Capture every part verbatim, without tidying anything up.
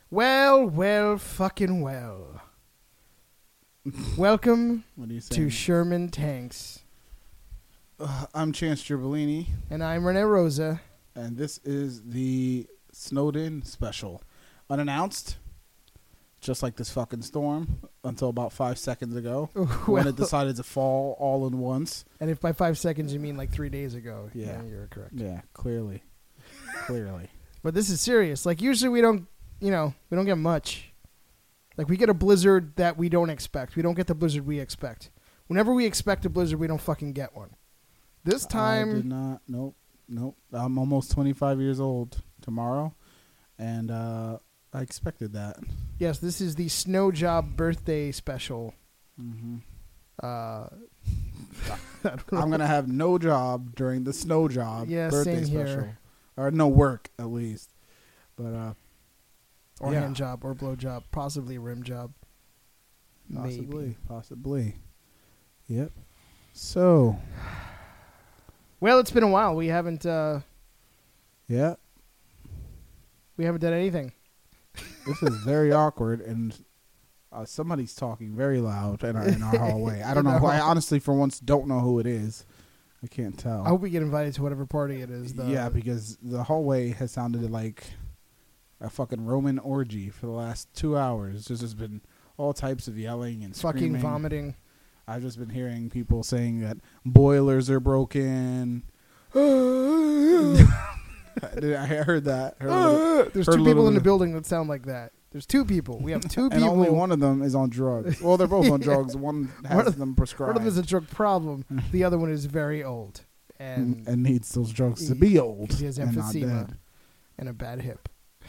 Well, well, fucking well. Welcome What are you saying? to Sherman Tanks. Uh, I'm Chance Girbellini, And I'm Rene Rosa. and this is the Snowden special. Unannounced, just like this fucking storm, until about five seconds ago, when it decided to fall all in once. And if by five seconds you mean like three days ago, Yeah. yeah, you're correct. Yeah, clearly. Clearly. But this is serious. Like, usually we don't, you know, we don't get much. Like, we get a blizzard that we don't expect. We don't get the blizzard we expect. Whenever we expect a blizzard, we don't fucking get one. This time... I did not. Nope. Nope. I'm almost twenty-five years old tomorrow, and uh, I expected that. Yes, this is the Snow Job birthday special. Mm-hmm. Uh, I'm going to have no job during the Snow Job Yeah, birthday same here. special. Or no work, at least. But, uh, or yeah. hand job, or blow job, possibly a rim job. Possibly. Maybe. Possibly. Yep. So, Well, it's been a while. We haven't uh, yeah, we haven't done anything. this is very awkward, and uh, somebody's talking very loud in our, in our hallway. I don't know. I honestly, for once, don't know who it is. I can't tell. I hope we get invited to whatever party it is. Though. Yeah, because the hallway has sounded like a fucking Roman orgy for the last two hours. There's just been all types of yelling and fucking screaming. vomiting. I've just been hearing people saying that boilers are broken. I heard that. Heard a little- There's heard two a people little in the bit. building that sound like that. There's two people. We have two and people. only one of them is on drugs. Well, they're both on drugs. One has One of- them One prescribed of them is a drug problem. The other one is very old. And, and, and needs those drugs to be old he has and not emphysema dead. and a bad hip.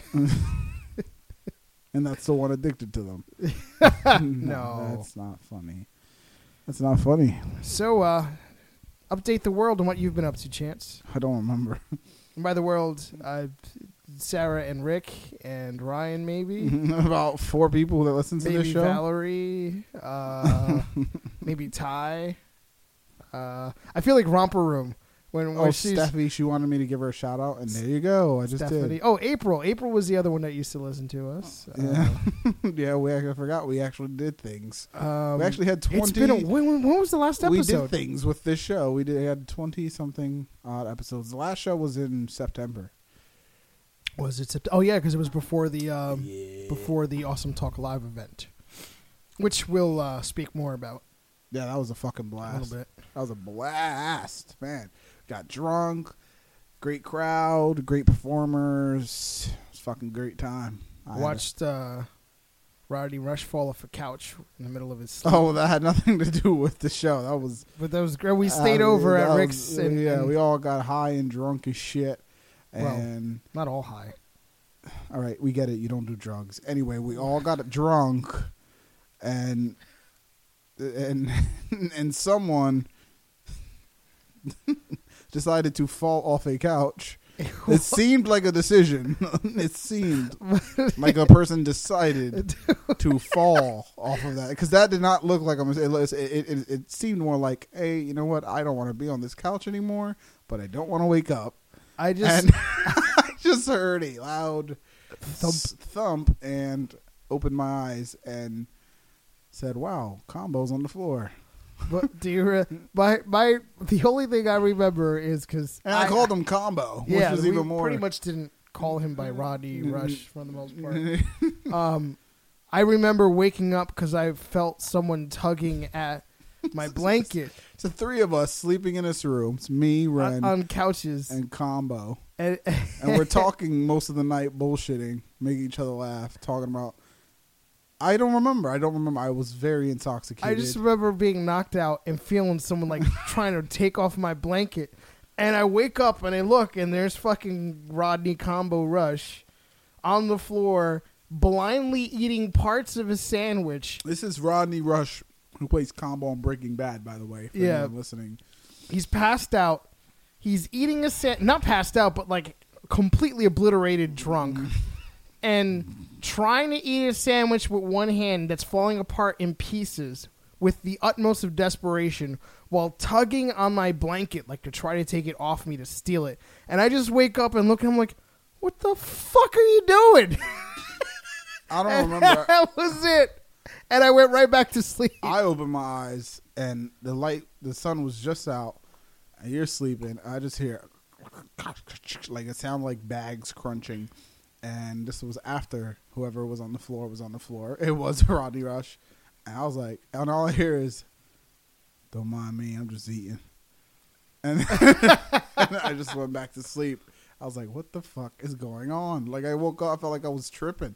And that's the one addicted to them. No. That's not funny. That's not funny. So, uh, update the world on what you've been up to, Chance. I don't remember. And by the world, uh, Sarah and Rick and Ryan, maybe. About four people that listen to Maybe this show. Valerie. Uh, maybe Ty. Uh, I feel like Romper Room. When, when Oh, she's Steffi, she wanted me to give her a shout out, and there you go. I just Stephanie. did. Oh, April. April was the other one that used to listen to us. Yeah, yeah. We actually forgot we actually did things. Uh, um, We actually had twenty. It's been a, when, when, when was the last we episode? did things with this show. We did had twenty something odd episodes. The last show was in September. Was it? Sept- oh yeah, because it was before the um, Yeah. before the Awesome Talk Live event, which we'll uh, speak more about Yeah, that was a fucking a blast. little bit. That was a blast, man. Got drunk, great crowd, great performers. It was a fucking great time. I had Watched uh, Rodney Rush fall off a couch in the middle of his a- sleep. Oh, that had nothing to do with the show. That was But that was great. We stayed uh, over that at was- Rick's. And, yeah, and we all got high and drunk as shit. Well, And not all high. all right, we get it. You don't do drugs. Anyway, we all got drunk, and and and someone decided to fall off a couch. It seemed like a decision. It seemed like a person decided to fall off of that, because that did not look like a mistake. It, it, it, it seemed more like, hey, you know what? I don't want to be on this couch anymore, but I don't want to wake up. I just And I just heard a loud Thump. s- thump and opened my eyes and said, wow, Combo's on the floor. But do you? Re- my my the only thing I remember is because And I, called him Combo, which yeah, was we even more. pretty much didn't call him by Rodney Rush for the most part. Um, I remember waking up because I felt someone tugging at my blanket It's the three of us sleeping in this room. It's me, Ren, on, on couches, and Combo. and, And we're talking most of the night, bullshitting, making each other laugh, talking about... I don't remember. I don't remember. I was very intoxicated. I just remember being knocked out and feeling someone like trying to take off my blanket. And I wake up and I look and there's fucking Rodney Combo Rush on the floor, blindly eating parts of a sandwich. This is Rodney Rush, who plays Combo on Breaking Bad, by the way, for Yeah. anyone listening. He's passed out. He's eating a sa- not passed out, but like completely obliterated, drunk, and trying to eat a sandwich with one hand that's falling apart in pieces with the utmost of desperation while tugging on my blanket like to try to take it off me to steal it. And I just wake up and look at him like, what the fuck are you doing? I don't And remember. That was it. And I went right back to sleep. I opened my eyes and the light, the sun was just out, and you're sleeping. I just hear like it sounded like bags crunching, and this was after whoever was on the floor was on the floor. It was Rodney Rush, and I was like, and all I hear is, "Don't mind me, I'm just eating," and, and I just went back to sleep. I was like, "What the fuck is going on?" Like I woke up, I felt like I was tripping.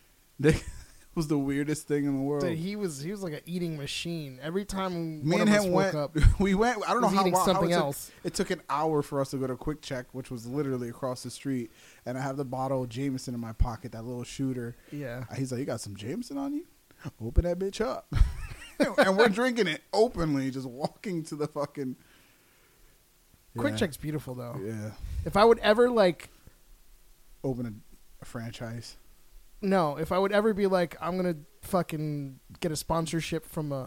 It was the weirdest thing in the world. Dude, he was he was like an eating machine. Every time Me one and of us him woke went. up, We went. I don't know was how, eating how something it took, else. It took an hour for us to go to Quick Check, which was literally across the street. And I have the bottle of Jameson in my pocket, that little shooter. Yeah. He's like, "You got some Jameson on you? Open that bitch up." And we're drinking it openly, just walking to the fucking. Quick Yeah. Check's beautiful though. Yeah. If I would ever like, Open a, a franchise. no, if I would ever be like, I'm gonna fucking get a sponsorship from a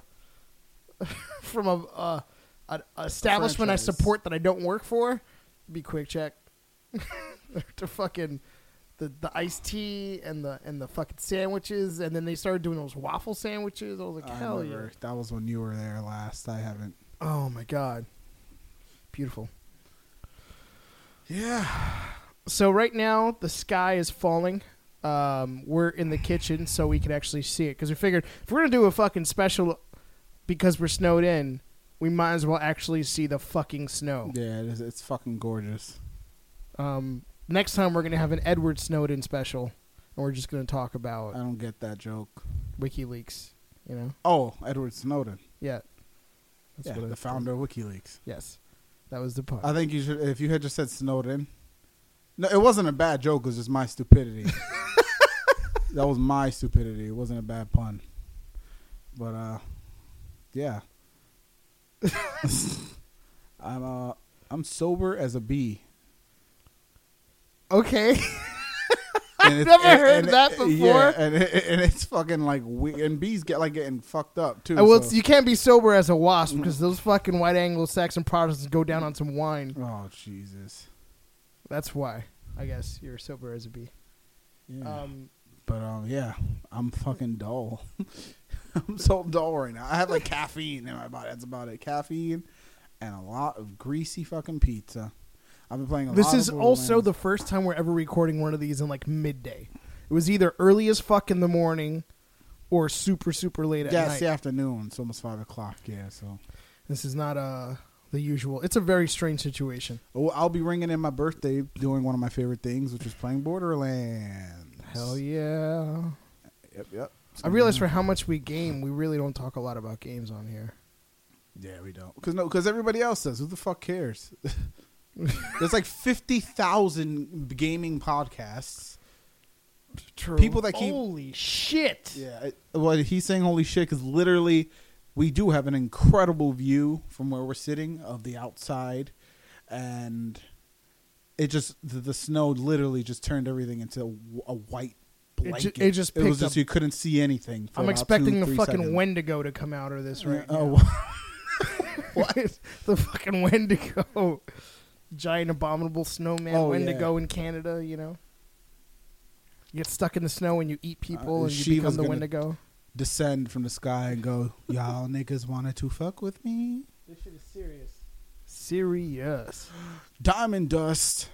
from a, uh, a, a establishment I franchise. support that I don't work for, it'd be Quick Check. To fucking the the iced tea and the and the fucking sandwiches, and then they started doing those waffle sandwiches. I was like, I hell remember. yeah! That was when you were there last. I haven't. Oh my god, beautiful. Yeah. So right now the sky is falling. Um, we're in the kitchen so we can actually see it because we figured if we're gonna do a fucking special because we're snowed in, we might as well actually see the fucking snow. Yeah, it is, it's fucking gorgeous. Um, next time we're gonna have an Edward Snowden special, and we're just gonna talk I about don't get that joke. WikiLeaks. You know? Oh, Edward Snowden. Yeah. That's Yeah, what the it- founder of WikiLeaks. Yes, that was the part. I think you should, if you had just said Snowden. No, it wasn't a bad joke. It was just my stupidity. That was my stupidity. It wasn't a bad pun. But, uh, yeah. I'm, uh, I'm sober as a bee. Okay. And I've it's- never and- heard and- that before. Yeah, and, it, and it's fucking like, we, and bees get like getting fucked up, too. Uh, well, so- you can't be sober as a wasp because those fucking white Anglo-Saxon Protestants go down on some wine. Oh, Jesus. That's why, I guess, you're sober as a bee. Yeah. Um, But um, yeah, I'm fucking dull. I'm so dull right now. I have like caffeine in my body. That's about it. Caffeine and a lot of greasy fucking pizza. I've been playing a this lot is of also Borderlands. the first time we're ever recording one of these in like midday. It was either early as fuck in the morning or super, super late at yeah, night. it's the afternoon. It's almost five o'clock. Yeah, so This is not uh, the usual. It's a very strange situation. oh, I'll be ringing in my birthday doing one of my favorite things, which is playing Borderlands. Hell yeah. Yep, yep. I realize for how much we game, we really don't talk a lot about games on here. Yeah, we don't. Because no, because everybody else does. Who the fuck cares? There's like fifty thousand gaming podcasts. True. People that keep- Holy shit. Yeah, it, well, he's saying holy shit because literally we do have an incredible view from where we're sitting of the outside, and it just the, the snow literally just turned everything into a, a white It blanket. ju- it just it was picked just up- you couldn't see anything. For I'm about expecting two, the three fucking seconds. Wendigo to come out of this right now. Oh, What? The fucking Wendigo. Giant abominable snowman Oh, Wendigo yeah. in Canada, you know? You get stuck in the snow and you eat people Uh, and you Shiva's become the gonna- Wendigo. descend from the sky and go, y'all niggas wanted to fuck with me? This shit is serious. Serious. Diamond dust.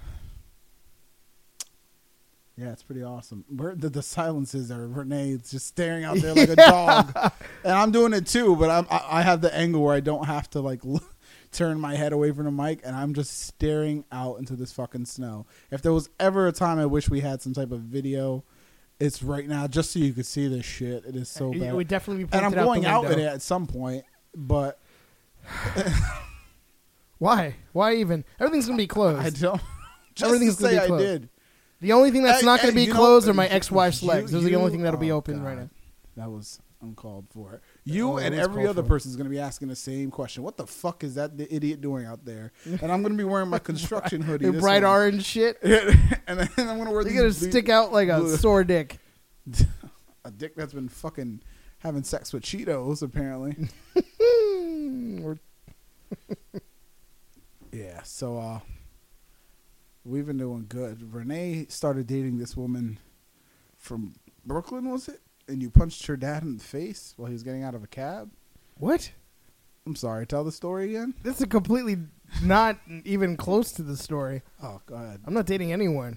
Yeah, it's pretty awesome. Where the, the silences are Renee's just staring out there like a dog, and I'm doing it too. But I'm I, I have the angle where I don't have to like look, turn my head away from the mic, and I'm just staring out into this fucking snow. If there was ever a time I wish we had some type of video, it's right now, just so you could see this shit. It is so It bad. would definitely be And I'm pointed going out out the with window. it at some point, but Why? Why even? Everything's going to be closed. I don't. Just Everything's to gonna say be closed. I did. The only thing that's Hey, not going hey, to be you know- closed are my you- ex-wife's you- legs. Those are the you- only thing that'll be oh, open right God. now. That was uncalled for. You Oh, it and was every called other for. person is going to be asking the same question. What the fuck is that the idiot doing out there? And I'm going to be wearing my construction hoodie. Your this bright one. orange shit. and then I'm going to wear You're these going to these- stick out like a blue- sore dick. a dick that's been fucking having sex with Cheetos, apparently. Or- Yeah, so uh, we've been doing good. Renee started dating this woman from Brooklyn, was it? And you punched her dad in the face while he was getting out of a cab? What? I'm sorry. Tell the story again. This is completely not even close to the story. Oh, go ahead. I'm not dating anyone.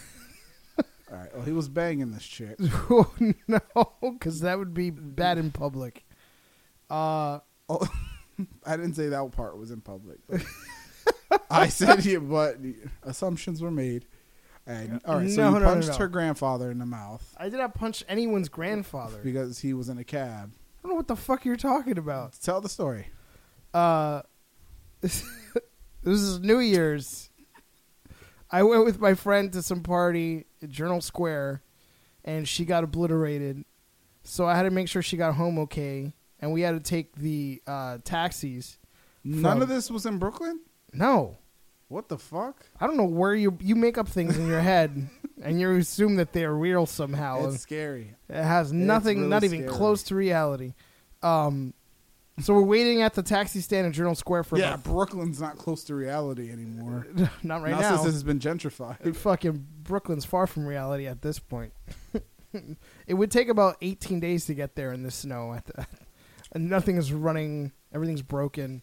All right. Well, he was banging this chick. Oh, no, because that would be bad in public. Uh, oh, I didn't say that part was in public. I said it, but assumptions were made. And all right, so no, you no, punched no, no. her grandfather in the mouth I did not punch anyone's grandfather. because he was in a cab. I don't know what the fuck you're talking about. Tell the story. Uh, this is New Year's. I went with my friend to some party at Journal Square, and she got obliterated. So I had to make sure she got home okay, and we had to take the uh, taxis. None from- of this was in Brooklyn? No. What the fuck? I don't know where you you make up things in your head, and you assume that they're real somehow. It's scary. It has nothing, really not even scary. close to reality. Um, so we're waiting at the taxi stand in Journal Square for Yeah, about, Brooklyn's not close to reality anymore. not right now, now. since this has been gentrified. Fucking Brooklyn's far from reality at this point. It would take about eighteen days to get there in the snow. At the, and nothing is running. Everything's broken.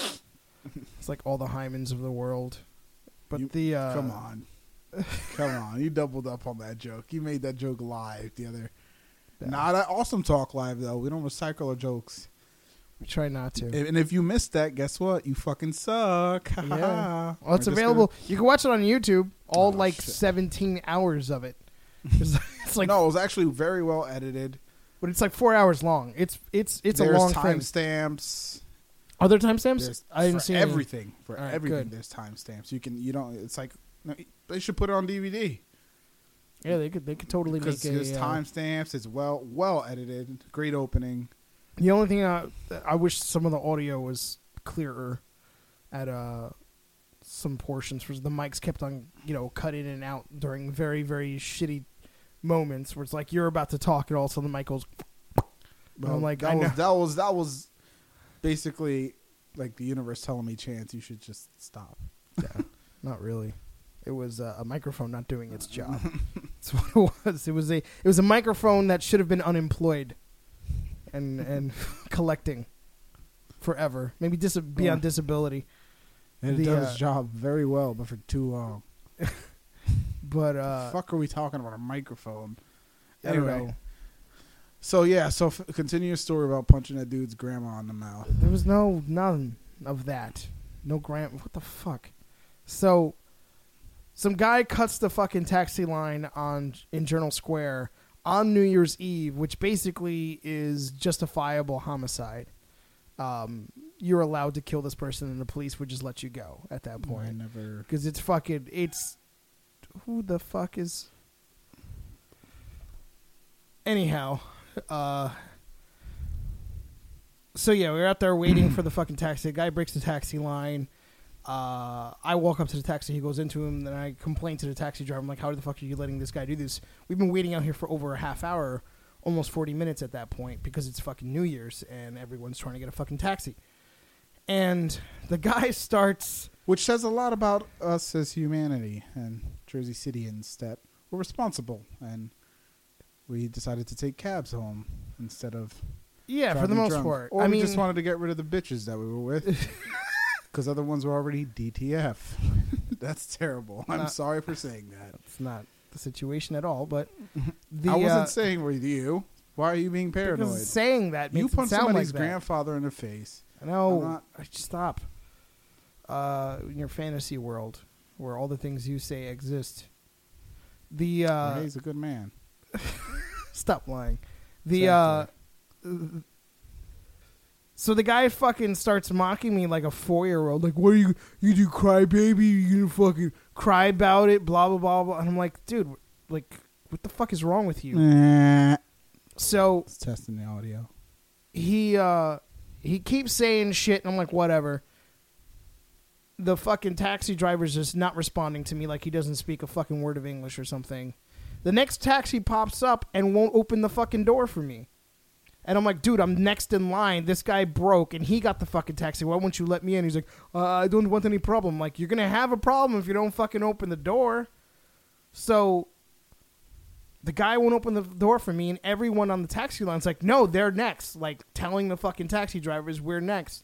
It's like all the Hymens of the world. But You- the uh, Come on. Come on. You doubled up on that joke. You made that joke live the other. Yeah. Not at Awesome Talk Live, though. We don't recycle our jokes. we try not to. And if you missed that, guess what? You fucking suck. Yeah. Well, it's We're just available. gonna- You can watch it on YouTube. All Oh, like shit. seventeen hours of it. It's, it's like, no, it was actually very well edited. but it's like four hours long. It's it's it's There's a long thing. timestamps. Other timestamps? There's I didn't for see any. everything. For All right, everything, good. there's timestamps. You can. You don't. It's like no, they should put it on D V D Yeah, they could they could totally make because a. there's uh, timestamps. It's well well edited. Great opening. The only thing I, I wish some of the audio was clearer at uh some portions because the mics kept on you know cut in and out during very very shitty moments where it's like you're about to talk and all of a sudden the mic goes. Well, I'm like, that I was know. that was that was basically like the universe telling me, Chance, you should just stop. Yeah, not really. It was uh, a microphone not doing its job. That's what it was. It was a it was a microphone that should have been unemployed and and collecting forever. Maybe dis- be on Yeah. disability. And The, it does uh, its job very well, but for too long. But uh, fuck are we talking about a microphone? I don't Anyway. know. So yeah, so f- continue your story about punching that dude's grandma in the mouth. There was no none of that. No grant. What the fuck? So, some guy cuts the fucking taxi line on in Journal Square on New Year's Eve, which basically is justifiable homicide. Um, you're allowed to kill this person, and the police would just let you go at that I point never. because it's fucking. It's who the fuck is. Anyhow, uh. So yeah, we were out there waiting for the fucking taxi. The guy breaks the taxi line. Uh, I walk up to the taxi. He goes into him. Then I complain to the taxi driver. I'm like, "How the fuck are you letting this guy do this? We've been waiting out here for over a half hour, almost forty minutes at that point, because it's fucking New Year's and everyone's trying to get a fucking taxi." And the guy starts. Which says a lot about us as humanity and Jersey Cityans that we're responsible and we decided to take cabs home instead of Yeah, for the driving most drunk. part. Or I we mean, just wanted to get rid of the bitches that we were with because other ones were already D T F. That's terrible. I'm Not- sorry for saying that. it's not the situation at all. But the, I wasn't uh, saying with you. Why are you being paranoid? because saying that You makes it punched sound somebody's like that. grandfather in the face. No, I'm not- I stop. Uh, in your fantasy world, where all the things you say exist, the uh, He's a good man. stop lying. The uh, so the guy fucking starts mocking me like a four year old. Like, what are you? You do cry baby? You gonna fucking cry about it? Blah blah blah blah. And I'm like, dude, like, what the fuck is wrong with you? Nah. So It's testing the audio. he uh he keeps saying shit and I'm like whatever. The fucking taxi driver's just not responding to me like he doesn't speak a fucking word of English or something. The next taxi pops up and won't open the fucking door for me. And I'm like, dude, I'm next in line. This guy broke and he got the fucking taxi. Why won't you let me in? He's like, uh, I don't want any problem. Like, you're going to have a problem if you don't fucking open the door. So the guy won't open the door for me, and everyone on the taxi line's like, no, they're next. Like, telling the fucking taxi drivers, we're next.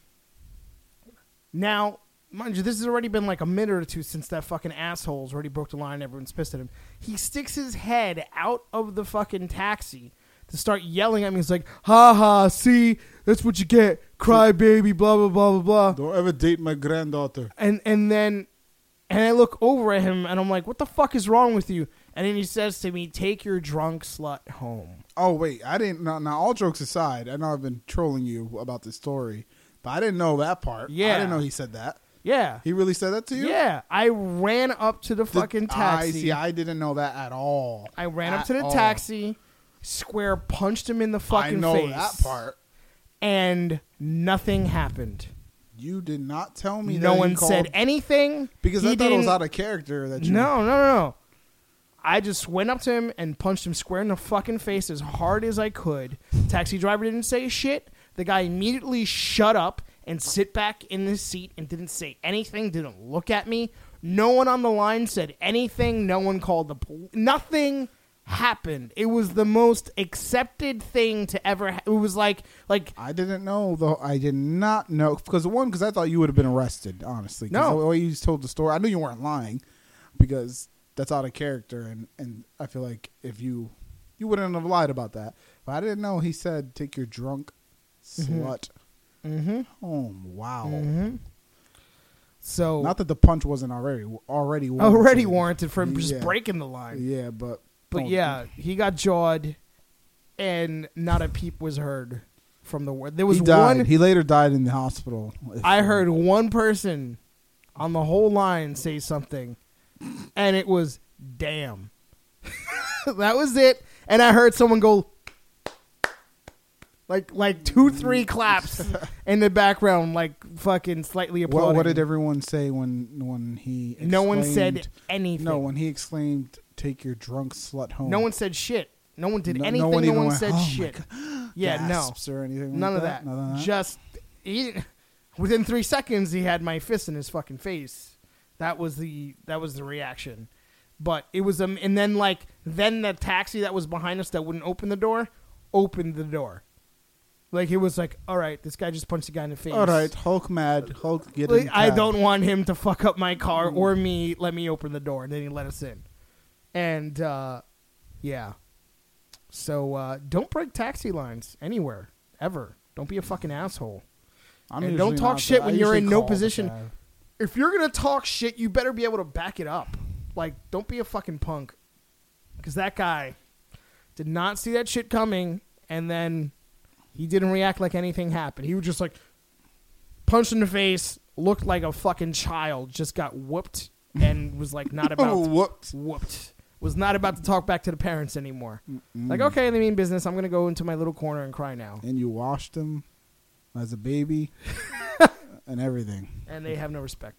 Now, mind you, this has already been like a minute or two since that fucking asshole's already broke the line and everyone's pissed at him. He sticks his head out of the fucking taxi to start yelling at me. He's like, ha ha, see, that's what you get. Cry baby, blah, blah, blah, blah, blah. Don't ever date my granddaughter. And and then, and I look over at him and I'm like, what the fuck is wrong with you? And then he says to me, take your drunk slut home. Oh, wait. I didn't know. Now, all jokes aside, I know I've been trolling you about this story, but I didn't know that part. Yeah. I didn't know he said that. Yeah. He really said that to you? Yeah. I ran up to the fucking Did, taxi. I see. I didn't know that at all. I ran at up to the all. taxi, square punched him in the fucking I know face. that part. And nothing happened. You did not tell me No that one he called, said anything. because He I thought it was didn't- out of character that you. No, no, no, no. I just went up to him and punched him square in the fucking face as hard as I could. Taxi driver didn't say shit. The guy immediately shut up and sit back in his seat and didn't say anything, didn't look at me. No one on the line said anything. No one called the police. Nothing happened. It was the most accepted thing to ever ha- It was like, like I didn't know, though. I did not know. Because, one, because I thought you would have been arrested, honestly. 'Cause No. the way you told the story, I knew you weren't lying because that's out of character. And, and I feel like if you, you wouldn't have lied about that. But I didn't know he said, take your drunk slut mm-hmm, home. Wow. mm-hmm. So Not that the punch wasn't already already warranted. already warranted for him just Yeah. breaking the line. Yeah, but But don't- yeah, he got jawed, and not a peep was heard from the word. There was he died. one. He later died in the hospital. If- I heard one person on the whole line say something, and it was "damn." That was it. And I heard someone go, like, like two, three claps in the background, like fucking slightly applauding. What, what did everyone say when when he? Exclaimed, No one said anything. No, when he exclaimed, "Take your drunk slut home." No one said shit. No one did No- no anything. one No even one went, said "Oh my shit. Yeah, no. gasps or anything. None like of that. that. None of that. Just he, within three seconds, he had my fist in his fucking face. That was the that was the reaction. But it was um, and then like then the taxi that was behind us that wouldn't open the door opened the door. Like it was like, all right, this guy just punched the guy in the face. All right, Hulk mad. Hulk get Like, in. I cab. don't want him to fuck up my car or me. Let me open the door, and then he let us in. And uh, yeah, so uh, don't break taxi lines anywhere ever. Don't be a fucking asshole. I'm and usually don't talk not shit that. when I you're usually in no call the position. cab. If you're gonna talk shit, you better be able to back it up. Like, don't be a fucking punk. Because that guy did not see that shit coming, and then he didn't react like anything happened. He was just like punched in the face, looked like a fucking child, just got whooped, and was like not about Oh, whoops. whooped. Was not about to talk back to the parents anymore. Like, okay, they mean business. I'm gonna go into my little corner and cry now. And you washed him as a baby and everything. And they have no respect.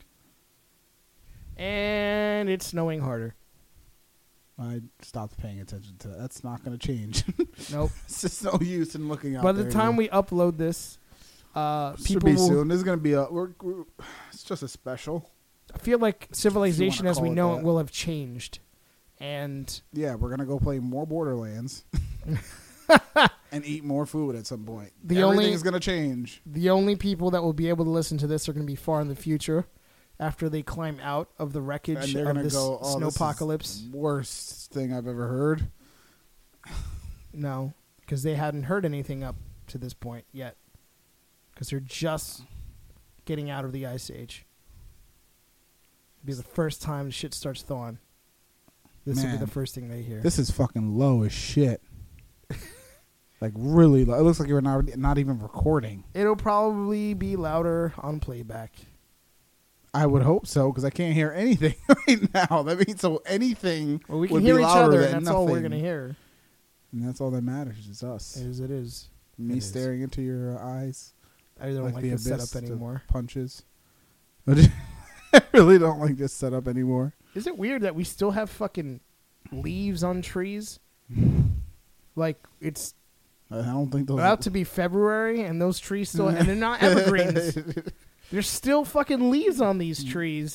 And it's snowing harder. I stopped paying attention to that. That's not going to change. Nope. It's just no use in looking out. By the there. time we upload this, uh, should people be will, soon. This is going to be a. We're, we're, it's just a special. I feel like civilization as call we it know that. it will have changed. And Yeah, we're gonna go play more Borderlands and eat more food at some point. The Everything only- is gonna change. the only people that will be able to listen to this are going to be far in the future after they climb out of the And wreckage they're of gonna this go, oh, this is snowpocalypse. the worst thing I've ever heard. No, because they hadn't heard anything up to this point yet. Because they're just getting out of the ice age. It'll be the first time shit starts thawing. This will be Man. the first thing they hear. This is fucking low as shit. Like really low. It looks like you're not not even recording. It'll probably be louder on playback. I would hope so because I can't hear anything right now. That means so anything. Well, we can would hear be each louder other, than and that's all we're nothing. going to hear. And that's all that matters is us. As it is. Me It is. staring into your eyes. I don't like like the this abyss setup to anymore. Punches. I really don't like this setup anymore. Is it weird that we still have fucking leaves on trees? Like, it's I don't think those. about to be February, and those trees still... and they're not evergreens. There's still fucking leaves on these trees.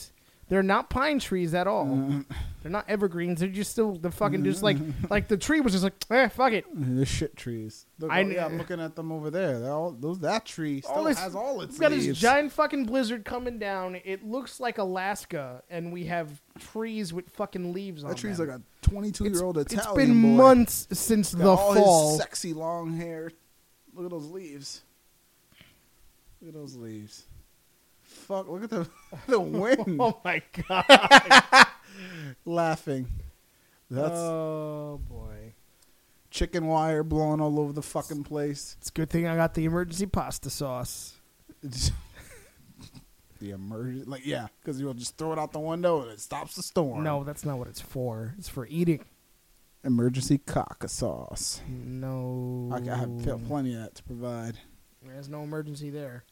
They're not pine trees at all. Uh, They're not evergreens. They're just still the fucking just like like the tree was just like eh, fuck it. They're shit trees. Look, I oh, kn- yeah, I'm looking at them over there. They're all those. That tree still All this- has all its We've got leaves. this giant fucking blizzard coming down. It looks like Alaska, and we have trees with fucking leaves on that tree's them. like a twenty-two year old Italian It's been boy. months since Got the all fall. his sexy long hair. Look at those leaves. Look at those leaves. Fuck! Look at the the wind. Oh my god! Laughing. That's Oh boy! chicken wire blowing all over the fucking place. It's a good thing I got the emergency pasta sauce. It's the emergency, like yeah, because you'll just throw it out the window and it stops the storm. No, that's not what it's for. It's for eating. Emergency caca sauce. No, I, I have felt plenty of that to provide. There's no emergency there.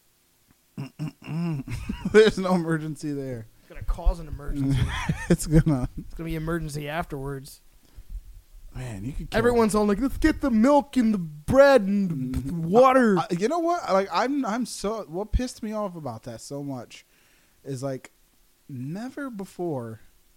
There's no emergency there. It's gonna cause an emergency. It's gonna. It's gonna be emergency afterwards. Man, you could. Kill Everyone's all like, "Let's get the milk and the bread and the water." I, you know what? Like I'm, I'm so. What pissed me off about that so much is like, never before.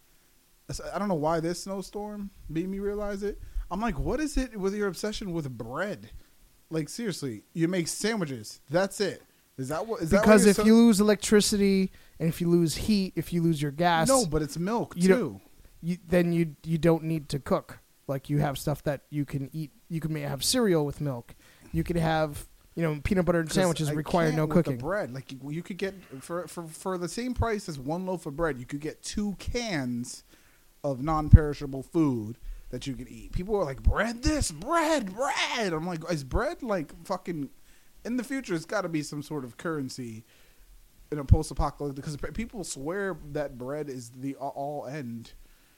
I don't know why this snowstorm made me realize it. I'm like, what is it with your obsession with bread? Like seriously, you make sandwiches. That's it. Is that what? Is that Because what if so- you lose electricity and if you lose heat, if you lose your gas, no, but it's milk you too. don't- you, then you you don't need to cook. Like you have stuff that you can eat. You can have cereal with milk. You could have you know peanut butter and 'Cause sandwiches I require can't no with cooking. The bread, like you, you could get for, for for the same price as one loaf of bread, you could get two cans of non-perishable food that you could eat. People are like, bread this, bread, bread. I'm like, is bread like fucking? In the future, it's got to be some sort of currency in a post-apocalyptic, because people swear that bread is the all end.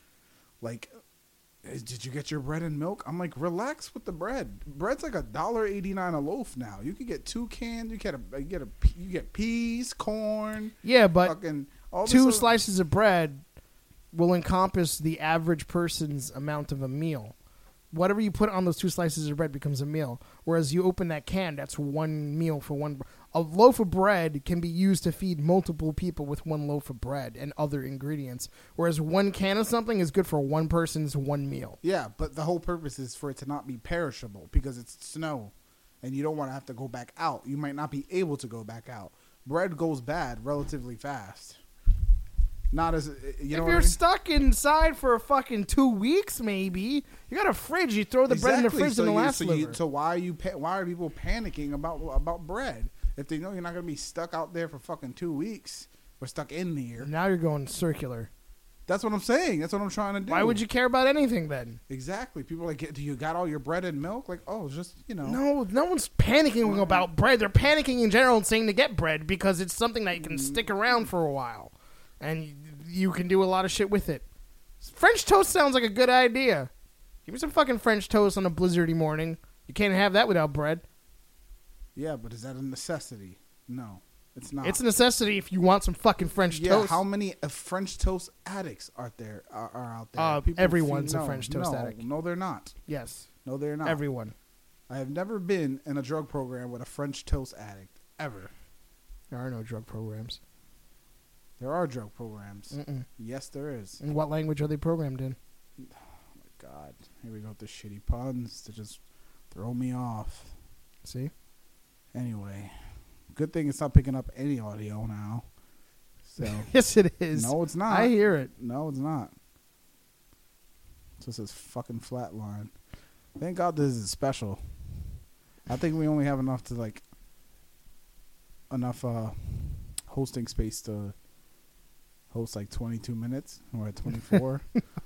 Like, did you get your bread and milk? I'm like, relax with the bread. Bread's like a dollar eighty nine a loaf now. You could get two cans. You get a you get a you get peas, corn. Yeah, but fucking all this two other- slices of bread will encompass the average person's amount of a meal. Whatever you put on those two slices of bread becomes a meal. Whereas you open that can, that's one meal for one. A loaf of bread can be used to feed multiple people with one loaf of bread and other ingredients. Whereas one can of something is good for one person's one meal. Yeah, but the whole purpose is for it to not be perishable because it's snow, and you don't want to have to go back out. You might not be able to go back out. Bread goes bad relatively fast. Not as you know. If what you're I mean? stuck inside for a fucking two weeks, maybe you got a fridge. You throw the bread in the Exactly. fridge so and the you, last so, liver. you, so why are you? Pa- why are people panicking about about bread if they know you're not going to be stuck out there for fucking two weeks or stuck in there? Now you're going circular. That's what I'm saying. That's what I'm trying to do. Why would you care about anything then? Exactly. People are like, do you got all your bread and milk? Like, oh, just you know. No, no one's panicking about bread. They're panicking in general and saying to get bread because it's something that can stick around for a while, and you can do a lot of shit with it. French toast sounds like a good idea. Give me some fucking French toast on a blizzardy morning. You can't have that without bread. Yeah, but is that a necessity? No, it's not. It's a necessity if you want some fucking French yeah, toast. how many uh, French toast addicts are there are, are out there? Uh, People everyone's feed- a no, French toast no, addict. No, they're not. Yes, No, they're not. everyone. I have never been in a drug program with a French toast addict ever. There are no drug programs. There are drug programs. Mm-mm. Yes, there is. In what language are they programmed in? Oh my God, here we go with the shitty puns to just throw me off. See? Anyway, good thing it's not picking up any audio now. So Yes, it is. no, it's not. I hear it. No, it's not. It's just this fucking flat line. Thank God this is special. I think we only have enough to like enough uh hosting space to host like twenty-two minutes. We're at twenty-four.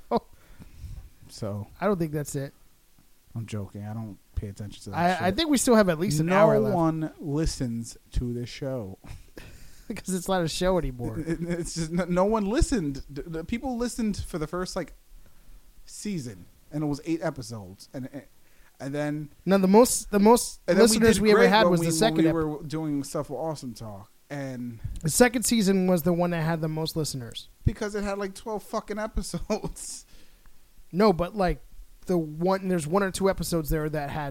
So I don't think that's it. I'm joking. I don't pay attention to that. I, shit. I think we still have at least an no hour left one listens to this show. because it's not a show anymore. It- it- it's just no, no one listened. D- the people listened for the first like season, and it was eight episodes, and and then No, the most the most and then listeners did we, ever great had when was we, the second. When we ep- were doing stuff with Awesome Talk, and the second season was the one that had the most listeners. because it had like twelve fucking episodes. No, but like the one, there's one or two episodes there that had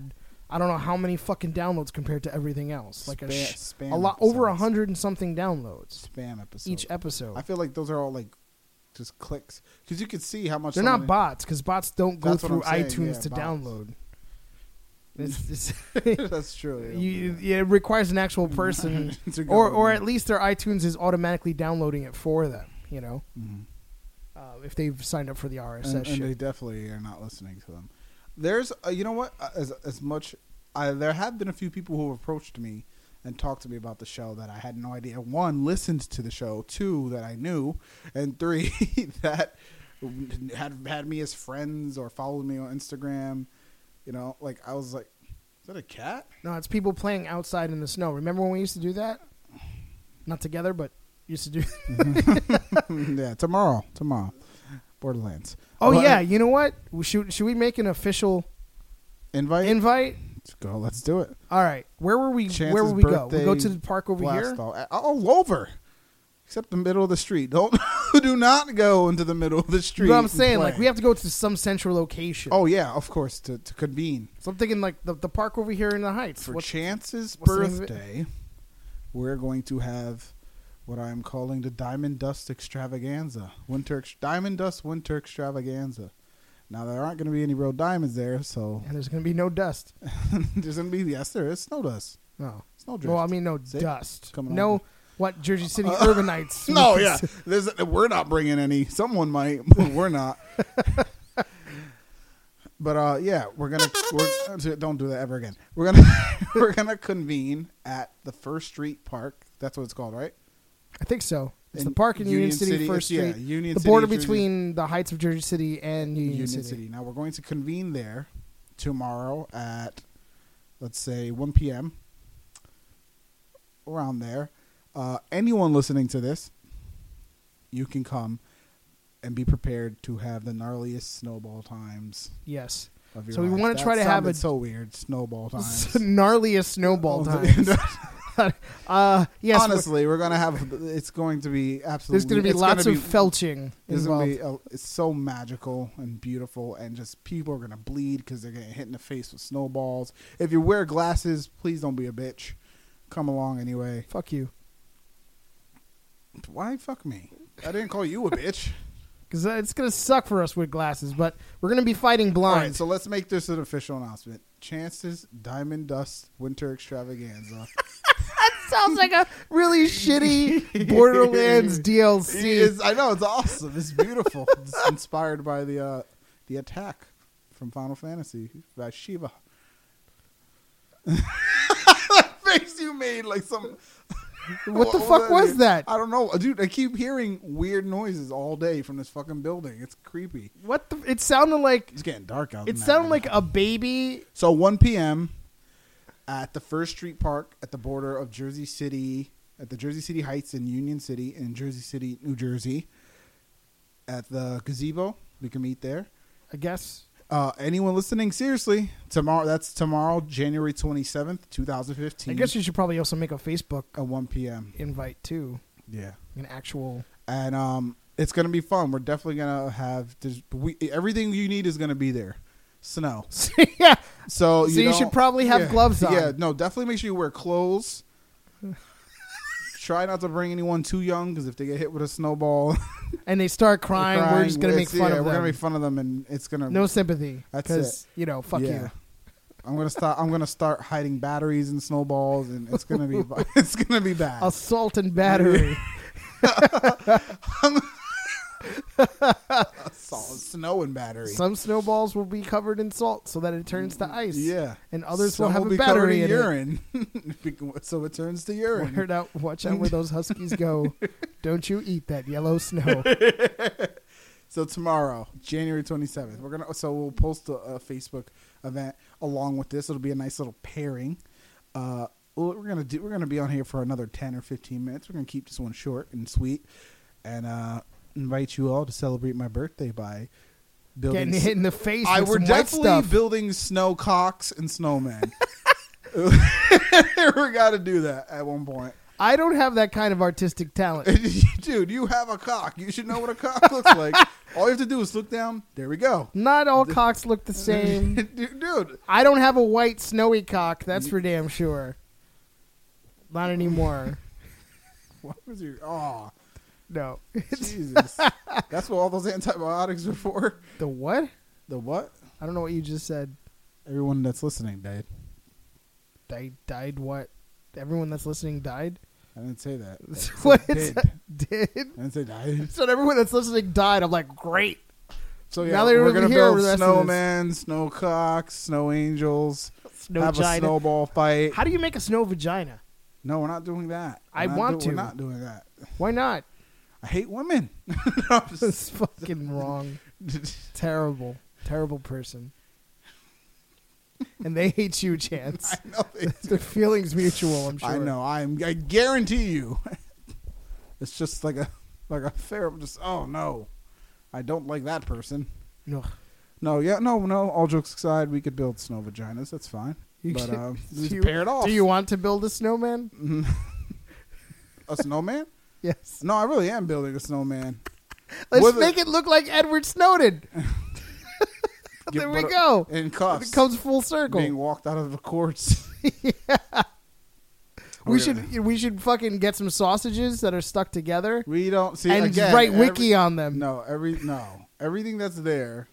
I don't know how many fucking downloads compared to everything else. Like Spam, a sh- spam a lot episodes. over a hundred and something downloads Spam episodes. each episode. I feel like those are all like just clicks because you can see how much They're somebody- not bots because bots don't go That's what through I'm saying, iTunes yeah, to bots. download. It's, it's That's true. Yeah. you, yeah, it requires an actual person, To go or with or it. at least their iTunes is automatically downloading it for them. You know, Mhm. uh, if they've signed up for the R S S and, and shit. they definitely are not listening to them. There's, uh, you know what? Uh, As as much, I, there have been a few people who have approached me and talked to me about the show that I had no idea. One, listened to the show. Two, that I knew, and three, that had had me as friends or followed me on Instagram. You know, like I was like, is that a cat? No, it's people playing outside in the snow. Remember when we used to do that? Not together, but used to do. Yeah, tomorrow, tomorrow, Borderlands. Oh But- yeah, you know what? We should should we make an official invite. invite? Let's go. Let's do it. All right, where were we? Chance's where will we go? We go birthday to the park over Blast here. all, all over, except the middle of the street. Don't do not go into the middle of the street. You know what I'm and saying? play. Like we have to go to some central location. Oh yeah, of course to, to convene So I'm thinking like the, the park over here in the Heights. for What's- Chance's what's the name of it? birthday. We're going to have what I'm calling the Diamond Dust Extravaganza, Winter ex- Diamond Dust Winter Extravaganza. Now there aren't going to be any real diamonds there, so and there's gonna be no dust. there's going to be yes, there is snow dust, No. snow drift. Well, I mean no See? dust. Coming no, over. what Jersey City Uh, urbanites? No, with yeah. this- There's, we're not bringing any. Someone might, but we're not. But uh, yeah, we're gonna we're, don't do that ever again. We're gonna we're gonna convene at the First Street Park. That's what it's called, right? I think so. It's In the park in Union, Union City, City, First it's- Street. yeah, Union the City, border Jersey- between the Heights of Jersey City and Union, Union City. City. Now we're going to convene there tomorrow at let's say one p.m. around there. Uh, anyone listening to this, you can come and be prepared to have the gnarliest snowball times Yes. of your So we life. wanna That try to have sounded a- so weird snowball times. Gnarliest snowball Oh, times. uh, yes. we're- Honestly, we're gonna have. It's going to be absolutely. there's going to be it's lots gonna of be- felching It's gonna involved. be. A, it's so magical and beautiful, and just people are gonna bleed because they're getting hit in the face with snowballs. If you wear glasses, please don't be a bitch. Come along anyway. Fuck you. Why fuck me? I didn't call you a bitch. Because it's going to suck for us with glasses, but we're going to be fighting All blind. right, so let's make this an official announcement. Chance's Diamond Dust Winter Extravaganza. Sounds like a really shitty Borderlands D L C. It's- I know it's awesome. It's beautiful. It's inspired by the uh, the attack from Final Fantasy by Shiva. That face you made like some. What the fuck was that? I don't know, dude. I keep hearing weird noises all day from this fucking building. It's creepy. What the? It sounded like It's getting dark out. it in that sounded room. like a baby. So one p.m. at the First Street Park at the border of Jersey City, at the Jersey City Heights in Union City in Jersey City, New Jersey. At the gazebo, we can meet there. I guess. Uh, anyone listening, seriously, tomorrow. That's tomorrow, January twenty seventh, two thousand fifteen. I guess you should probably also make a Facebook at one p.m. invite too. Yeah, An actual. and um, it's gonna be fun. We're definitely gonna have there's- we, everything you need is gonna be there. Snow. yeah. So, So you, you don't- should probably have yeah, gloves on. Yeah, no, definitely make sure you wear clothes. Try not to bring anyone too young because if they get hit with a snowball, And they start crying. crying, We're just gonna make it's- fun yeah, of we're them. gonna make fun of them, and it's gonna No sympathy. That's Because you know, fuck yeah. you. I'm gonna start. I'm gonna start hiding batteries and snowballs, and it's gonna be. It's gonna be bad. Assault and battery. Salt, snow and battery. Some snowballs will be covered in salt so that it turns to ice. Yeah, And others Some will have be a battery covered in in urine, so it turns to it. urine. Word out, watch out where those huskies go. Don't you eat that yellow snow. So tomorrow, January twenty-seventh, we're gonna. So we'll post a, a Facebook event along with this. It'll be a nice little pairing. Uh, well, we're gonna do. We're gonna be on here for another ten or fifteen minutes. We're gonna keep this one short and sweet, and uh, invite you all to celebrate my birthday by building. Getting hit in the face I with we're some white definitely stuff. building snow cocks and snowmen. We got to do that at one point. I don't have that kind of artistic talent. Dude, you have a cock. You should know what a cock looks like. All you have to do is look down. There we go. Not all cocks look the same. Dude. I don't have a white, snowy cock. That's for damn sure. Not anymore. What was your... Oh, No. Jesus. That's what all those antibiotics are for? The what? The what? I don't know what you just said. Everyone that's listening died. Died? Died what? Everyone that's listening died? I didn't say that. What? Did. Did? I didn't say died. So everyone that's listening died. I'm like, great. So yeah, Now they're we're gonna here build for the rest of snowmen, snow cocks, snow angels, Snow have vagina. a snowball fight. How do you make a snow vagina? No, we're not doing that. We're I not want do- to. We're not doing that. Why not? I hate women. No, I'm just- That's fucking wrong. Terrible. Terrible person. And they hate you, Chance. I know. They do. The feeling's mutual, I'm sure. I know. I'm. I guarantee you. It's just like a like a fair. Just oh no, I don't like that person. Ugh. No, yeah, no, no. All jokes aside, we could build snow vaginas. That's fine. You But should- um, do we you- pair it off. Do you want to build a snowman? A snowman? Yes. No, I really am building a snowman. Let's With a- make it look like Edward Snowden. There we But, uh, go. In cuffs. It comes full circle. Being walked out of the courts. we We're should we should fucking get some sausages that are stuck together We don't see and again, write every- wiki on them. No, every no, everything that's there.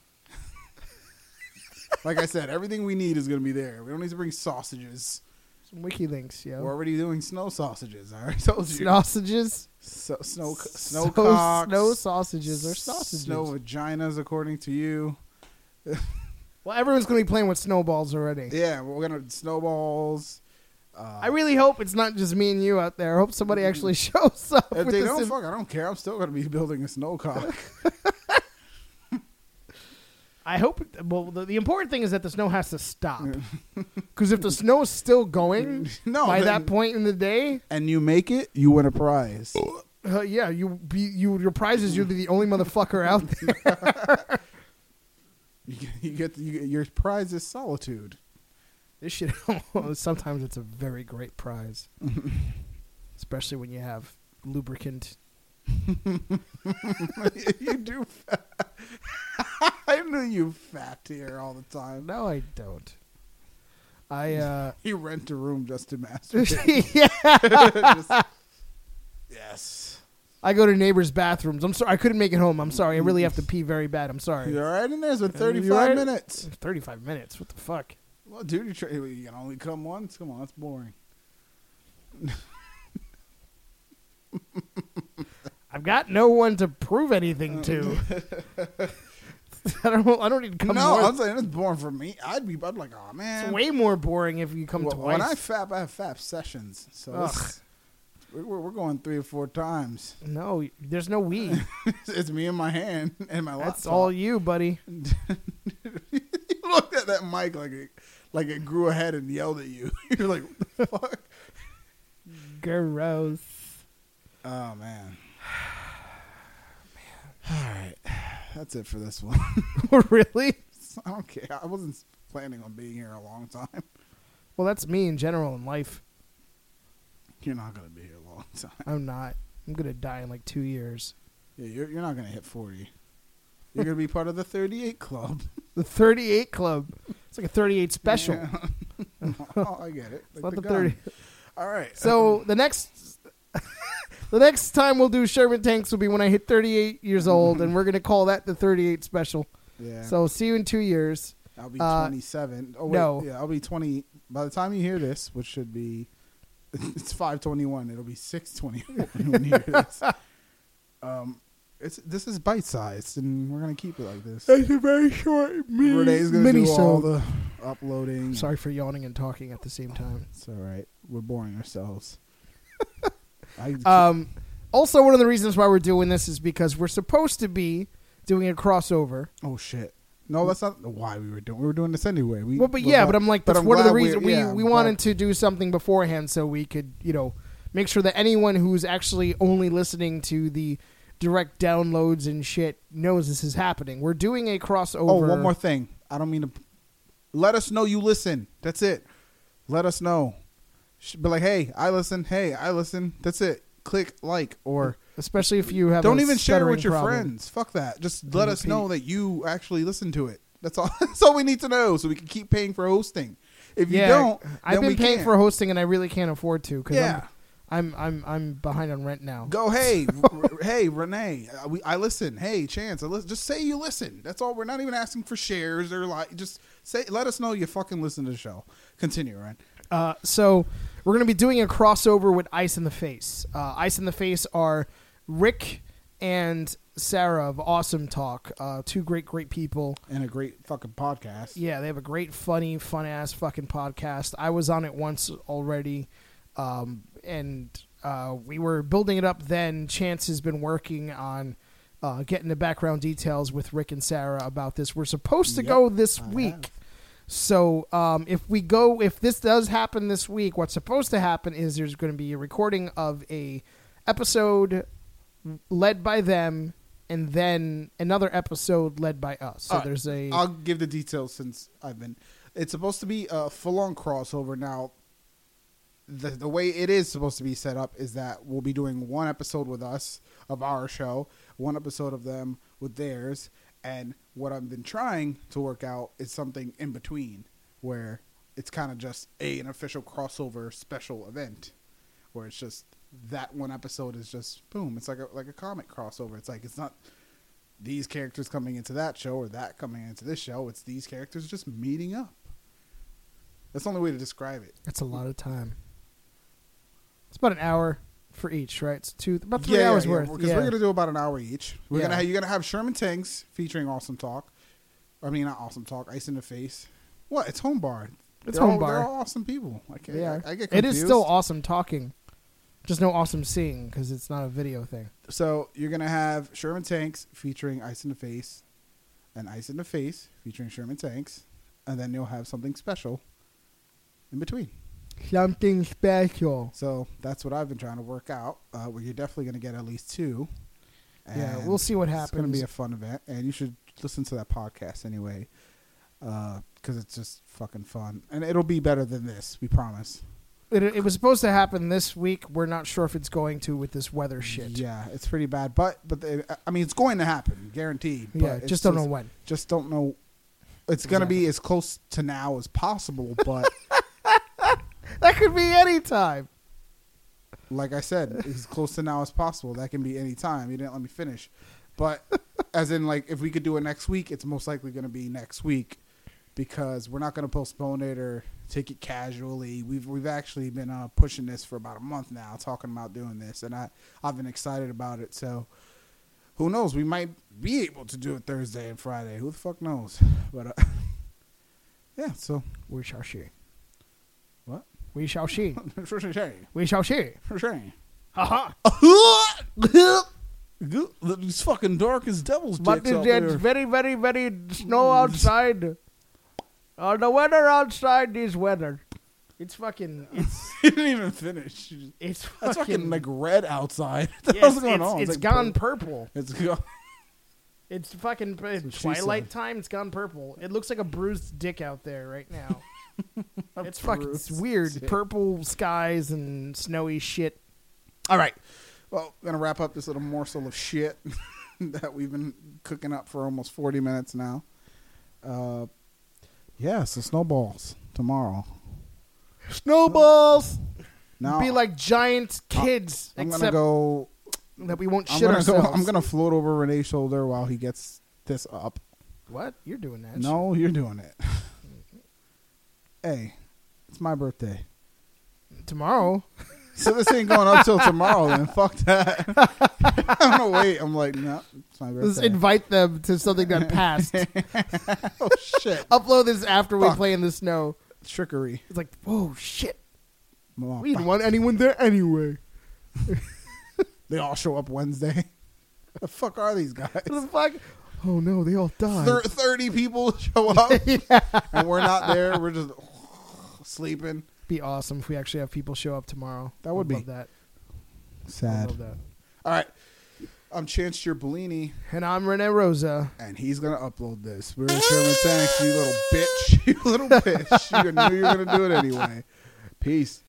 Like I said, everything we need is going to be there. We don't need to bring sausages. Some wiki links, yo. We're already doing snow sausages. I already told you. Sausages. So, snow, snow So- cocks, Snow sausages or sausages. snow vaginas, according to you. Well, everyone's going to be playing with snowballs already. Yeah, we're gonna snowballs. Uh, I really hope it's not just me and you out there. I hope somebody actually shows up. if with they this don't, in- fuck, I don't care. I'm still gonna be building a snow cock. I hope. Well, the, the important thing is that the snow has to stop. Because if the snow is still going No, by then- that point in the day, and you make it, you win a prize. uh, yeah, you be you. Your prize is you're the only motherfucker out there. You get, you get you get- your prize is solitude. This shit. Sometimes it's a very great prize, especially when you have lubricant. You do. Fat. I knew you fat here all the time. No, I don't. I uh. You rent a room just to masturbate. yeah. Just- yes. I go to neighbors' bathrooms. I'm sorry. I couldn't make it home. I'm sorry. I really have to pee very bad. I'm sorry. You all right in there? It's been You thirty-five all right? minutes. thirty-five minutes. What the fuck? Well, dude, you, try, you can only come once. Come on, that's boring. I've got no one to prove anything to. I don't. I don't need to come. no, more. I'm saying it's boring for me. I'd be, I'd be like, oh man. It's way more boring if you come well, twice. when I fap, I have fap sessions. So Ugh. it's- we're, we're going three or four times. no, there's no we. It's me and my hand and my laptop. That's all you, buddy. You looked at that mic like it, like it grew ahead and yelled at you. You're like, what the fuck? Gross. Oh man. All right, that's it for this one. Really? I don't care. I wasn't planning on being here a long time. Well, that's me in general in life. You're not gonna be here a long time. I'm not. I'm gonna die in like two years. Yeah, you're you're not gonna hit forty. You're gonna be part of the thirty-eight club. The thirty-eight Club. It's like a thirty-eight special. Yeah. Oh, I get it. It's Like not the the thirty. gun. All right. So the next, the next time we'll do Sherman Tanks will be when I hit thirty-eight years old, and we're gonna call that the thirty-eight special. yeah. So see you in two years. I'll be uh, twenty-seven. Oh wait, no. yeah, I'll be twenty. By the time you hear this, which should be, it's five twenty-one. It'll be six twenty-one when you hear this. Um, it's this is bite sized, and we're gonna keep it like this. It's a very short mini, Renee's gonna do mini-sode. all the uploading. Sorry for yawning and talking at the same time. It's all right. We're boring ourselves. I, Um, also, one of the reasons why we're doing this is because we're supposed to be doing a crossover. oh shit! No, that's not why we were doing. We were doing this anyway. We, Well, but yeah, but I'm like, but that's I'm one of the glad reasons we, we're- yeah, we I'm wanted glad- to do something beforehand so we could, you know, make sure that anyone who's actually only listening to the direct downloads and shit knows this is happening. We're doing a crossover. Oh, one more thing. I don't mean to. Let us know you listen. That's it. Let us know. Be like, hey, I listen. Hey, I listen. That's it. Click like or especially if you have don't a even share it stuttering with your problem. friends. Fuck that. Just let us repeat. know that you actually listen to it. That's all. That's all we need to know, so we can keep paying for hosting. If you Yeah, don't, I've then been we paying can't. for hosting and I really can't afford to. Cause Yeah. I'm, I'm I'm I'm behind on rent now. Go, hey, r- hey, Renee, uh, we, I listen. Hey, Chance, I listen. Just say you listen. That's all. We're not even asking for shares or like. Just say, let us know you fucking listen to the show. Continue, Ren. Uh, so we're going to be doing a crossover with Ice in the Face. Uh, Ice in the Face are Rick and Sarah of Awesome Talk, uh, two great, great people. And a great fucking podcast. Yeah, they have a great, funny, fun-ass fucking podcast. I was on it once already, um, and uh, we were building it up then. Chance has been working on uh, getting the background details with Rick and Sarah about this. We're supposed to Yep, go this I week. have. So um, if we go, if this does happen this week, what's supposed to happen is there's going to be a recording of a episode led by them, and then another episode led by us. So All right, there's a. I'll give the details since I've been. It's supposed to be a full-on crossover. Now, the the way it is supposed to be set up is that we'll be doing one episode with us of our show, one episode of them with theirs, and what I've been trying to work out is something in between where it's kind of just a, an official crossover special event where it's just that one episode is just boom. It's like a, like a comic crossover. It's like, it's not these characters coming into that show or that coming into this show. It's these characters just meeting up. That's the only way to describe it. That's a lot of time. It's about an hour for each, right? It's two, about three yeah, hours yeah, yeah, worth. because Yeah. we're gonna do about an hour each. We're Yeah. gonna have, you're gonna have Sherman Tanks featuring Awesome Talk. I mean, not Awesome Talk. Ice in the Face. What? It's Home Bar. It's they're Home all, Bar. They're all awesome people. I can't. Yeah, I, I get it confused. is still awesome talking, just no awesome seeing because it's not a video thing. So you're gonna have Sherman Tanks featuring Ice in the Face, and Ice in the Face featuring Sherman Tanks, and then you'll have something special in between. Something special. So that's what I've been trying to work out. Uh, where you're definitely gonna get at least two. Yeah, And we'll see what It's gonna happens. be a fun event, and you should listen to that podcast anyway, because it's just fucking fun, and it'll be better than this. We promise. It, it was supposed to happen this week. We're not sure if it's going to with this weather shit. Yeah, it's pretty bad, but but the, I mean, it's going to happen, guaranteed. But Yeah, it's just don't know when. Just don't know. It's gonna be as close to now as possible, but That could be any time. like I said, as close to now as possible. That can be any time. You didn't let me finish, but as in like if we could do it next week, it's most likely gonna be next week because we're not gonna postpone it or take it casually. We've we've actually been uh, pushing this for about a month now, talking about doing this, and I I've been excited about it. So who knows? We might be able to do it Thursday and Friday. Who the fuck knows? But uh, yeah, so We shall see. what? We shall see. For sure. We shall see. For sure. Haha. It's fucking dark as devil's But dicks out it's there. very, very, very snow outside. Uh, the weather outside is weather. It's fucking. It's You didn't even finish. it's fucking, That's fucking like red outside. What the yeah, hell's it's, going it's, on? it's like gone purple. purple. It's gone. It's fucking it's what she twilight said. time. It's gone purple. It looks like a bruised dick out there right now. It's fucking it's bruised weird. dick. Purple skies and snowy shit. All right. Well, we're gonna wrap up this little morsel of shit that we've been cooking up for almost forty minutes now. Uh, yeah, so snowballs tomorrow. Snowballs. Now Be like giant kids, I'm except gonna go. that we won't I'm shit gonna go. ourselves. I'm gonna float over Renee's shoulder while he gets this up. What? You're doing that? No, you're doing it. Hey, it's my birthday. shit. Tomorrow. So this ain't going up till tomorrow, then fuck that. I'm gonna wait. I'm like, no, it's my Let's birthday. invite them to something that passed. Oh shit! Upload this after we Fuck. play in the snow. Trickery. It's like, whoa, shit. Well, We didn't want anyone there anyway. They all show up Wednesday. The fuck are these guys? What the fuck? Oh no, they all died. Thir- Thirty people show up, Yeah. and we're not there. We're just sleeping. Be awesome if we actually have people show up tomorrow. That would I'd be love that. I'd sad. love that. All right, I'm Chance Bellini, And I'm Rene Rosa. and he's gonna upload this. We're Sherman Thanks, you little bitch. You little bitch. You knew you were gonna do it anyway. Peace.